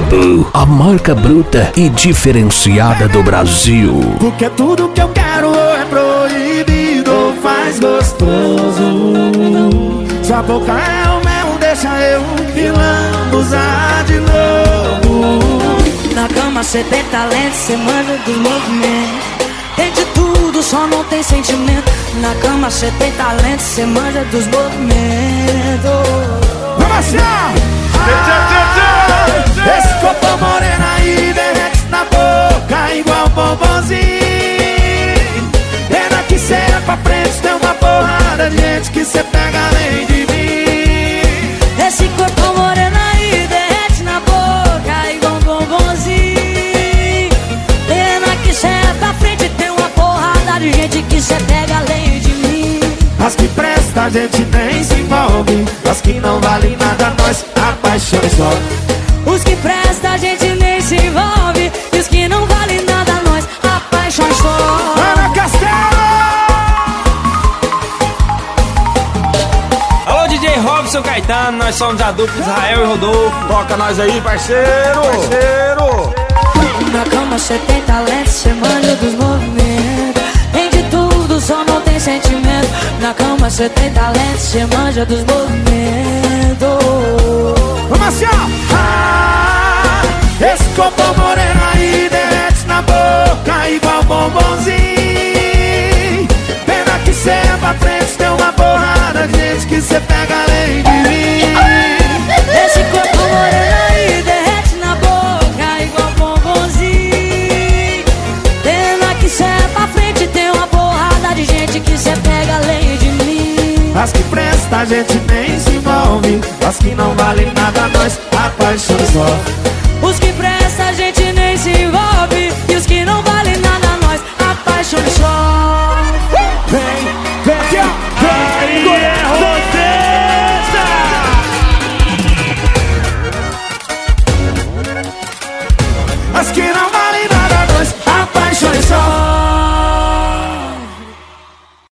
Bambu, a marca bruta e diferenciada do Brasil. Porque tudo que eu quero ou é proibido ou faz gostoso. Sua boca é o mel, deixa eu me lambuzar de novo. Na cama cê tem talento, cê manja dos movimentos. Tem de tudo, só não tem sentimento. Na cama cê tem talento, cê manja dos movimentos. Vamos assim, esse corpo moreno aí derrete na boca igual bombonzinho. Pena que cê é pra frente, tem uma porrada de gente que cê pega além de mim. Esse corpo moreno aí derrete na boca igual bombonzinho. Pena que cê é pra frente, tem uma porrada de gente que cê pega além de mim. As que presta a gente nem se envolve, as que não valem nada nós apaixonamos só. Os que presta a gente nem se envolve, e os que não valem nada nós apaixonamos só. Ana Castelo! Alô, DJ Robson Caetano, nós somos a dupla Israel e Rodolfo. Toca nós aí, parceiro! Na cama cê tem talento, cê manja dos movimentos. Tem de tudo, só não tem sentimento. Na cama cê tem talento, cê manja dos movimentos. Vamos assim, esse corpo moreno aí derrete na boca igual bombonzinho. Pena que cê é pra frente, tem uma porrada de gente que cê pega além de mim. Esse corpo moreno aí derrete na boca igual bombonzinho. Pena que cê é pra frente, tem uma porrada de gente que cê pega além de mim. As que presta a gente nem se envolve, as que não valem nada nós apaixonamos só. Os que presta a gente nem se envolve, e os que não valem nada nós apaixonamos só. Vem, aqui ó, Aí é Rodessa! as que